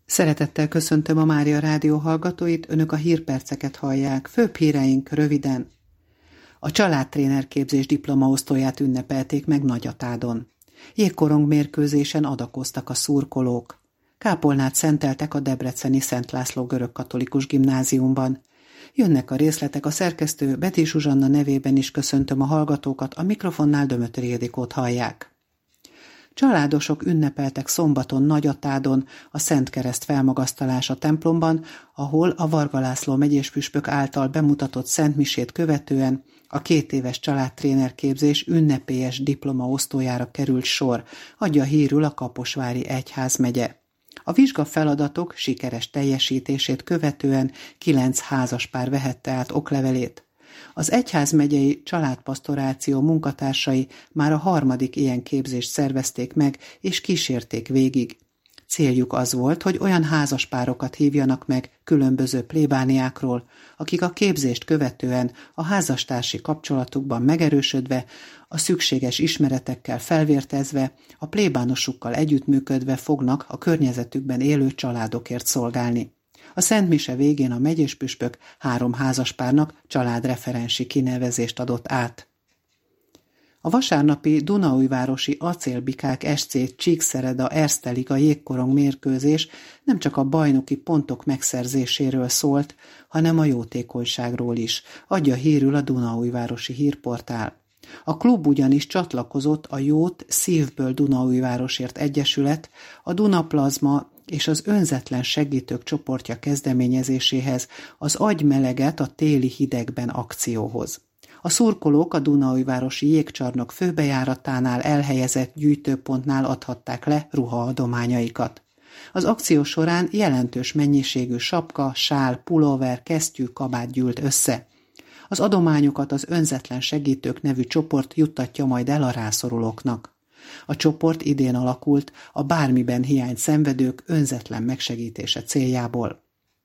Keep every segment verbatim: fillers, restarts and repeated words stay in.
Szeretettel köszöntöm a Mária Rádió hallgatóit, önök a hírperceket hallják. Főbb híreink röviden. A családtrénerképzés diplomaosztóját ünnepelték meg Nagyatádon. Jégkorong mérkőzésen adakoztak a szurkolók. Kápolnát szenteltek a debreceni Szent László görögkatolikus gimnáziumban. Jönnek a részletek, a szerkesztő Betty Zsuzsanna nevében is köszöntöm a hallgatókat, a mikrofonnál Dömötöri Ildikót hallják. Családosok ünnepeltek szombaton Nagyatádon a Szent Kereszt felmagasztalása templomban, ahol a Varga László megyéspüspök által bemutatott szentmisét követően a két éves családtrénerképzés ünnepélyes diplomaosztójára került sor, adja hírül a Kaposvári egyházmegye. A vizsgafeladatok sikeres teljesítését követően kilenc házaspár vehette át oklevelét. Az egyházmegyei családpastoráció munkatársai már a harmadik ilyen képzést szervezték meg és kísérték végig. Céljuk az volt, hogy olyan házaspárokat hívjanak meg különböző plébániákról, akik a képzést követően a házastársi kapcsolatukban megerősödve, a szükséges ismeretekkel felvértezve, a plébánosukkal együttműködve fognak a környezetükben élő családokért szolgálni. A Szent Mise végén a megyéspüspök három házaspárnak családreferensi kinevezést adott át. A vasárnapi Dunaújvárosi Acélbikák es cé Csíkszereda Erste Liga jégkorong mérkőzés nem csak a bajnoki pontok megszerzéséről szólt, hanem a jótékonyságról is, adja hírül a Dunaújvárosi hírportál. A klub ugyanis csatlakozott a Jót Szívből Dunaújvárosért Egyesület, a Dunaplazma és az önzetlen segítők csoportja kezdeményezéséhez, az Adj meleget a téli hidegben akcióhoz. A szurkolók a Dunaújvárosi jégcsarnok főbejáratánál elhelyezett gyűjtőpontnál adhatták le ruhaadományaikat. Az akció során jelentős mennyiségű sapka, sál, pulóver, kesztyű, kabát gyűlt össze. Az adományokat az Önzetlen Segítők nevű csoport juttatja majd el a rászorulóknak. A csoport idén alakult a bármiben hiányt szenvedők önzetlen megsegítése céljából.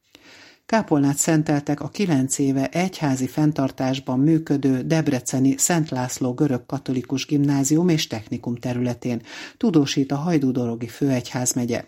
Kápolnát szenteltek a kilenc éve egyházi fenntartásban működő debreceni Szent László görögkatolikus gimnázium és technikum területén, tudósít a Hajdúdorogi főegyházmegye.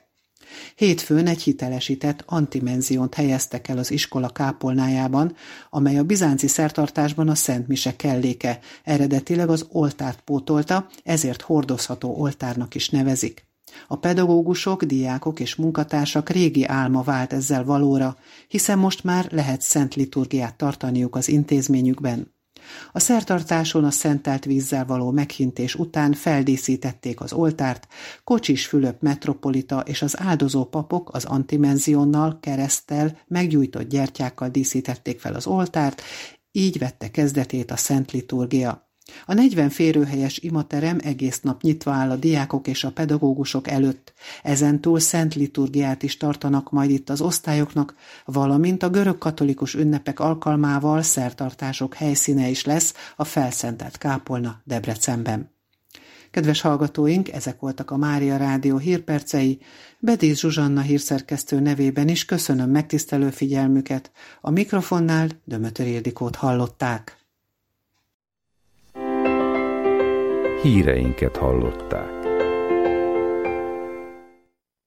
Hétfőn egy hitelesített antimenziont helyeztek el az iskola kápolnájában, amely a bizánci szertartásban a Szent Mise kelléke, eredetileg az oltárt pótolta, ezért hordozható oltárnak is nevezik. A pedagógusok, diákok és munkatársak régi álma vált ezzel valóra, hiszen most már lehet szent liturgiát tartaniuk az intézményükben. A szertartáson a szentelt vízzel való meghintés után feldíszítették az oltárt, Kocsis Fülöp metropolita és az áldozó papok az antimenzionnal, kereszttel, meggyújtott gyertyákkal díszítették fel az oltárt, így vette kezdetét a szent liturgia. A negyven férőhelyes imaterem egész nap nyitva áll a diákok és a pedagógusok előtt, ezentúl szent liturgiát is tartanak majd itt az osztályoknak, valamint a görögkatolikus ünnepek alkalmával szertartások helyszíne is lesz a felszentelt kápolna Debrecenben. Kedves hallgatóink, ezek voltak a Mária Rádió hírpercei, Betty Zsuzsanna hírszerkesztő nevében is köszönöm megtisztelő figyelmüket, a mikrofonnál Dömötöri Ildikót hallották. Híreinket hallották.